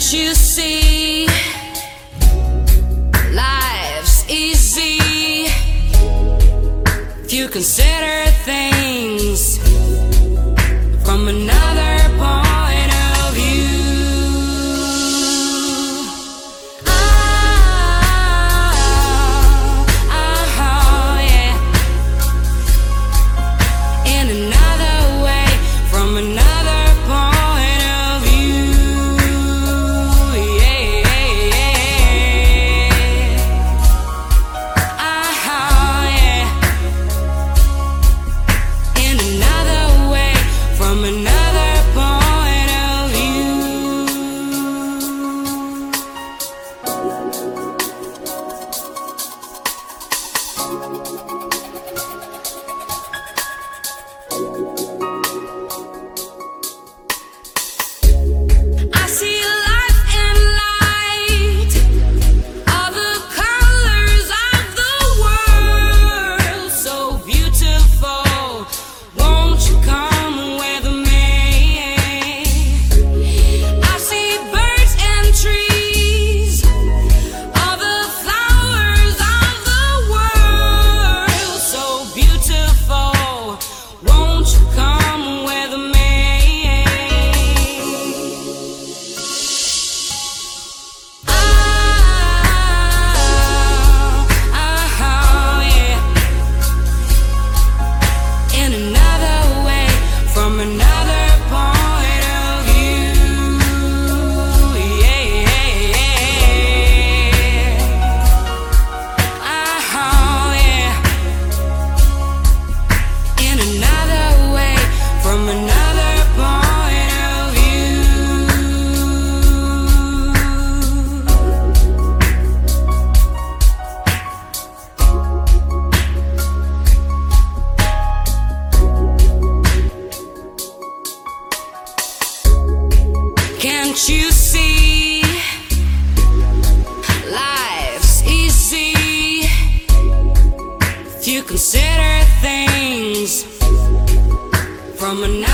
Can't you see life's easy if you consider things from another point of view? Yeah. In another way, from another point of view. From another point of view. I see life and light, all the colors of the world, so beautiful. Won't you come with me? I see birds and trees, all the flowers of the world, so beautiful. Won't you come with me? In another way, from another point of view. In another way, from another point of view. Can't you see life's easy if you consider things from another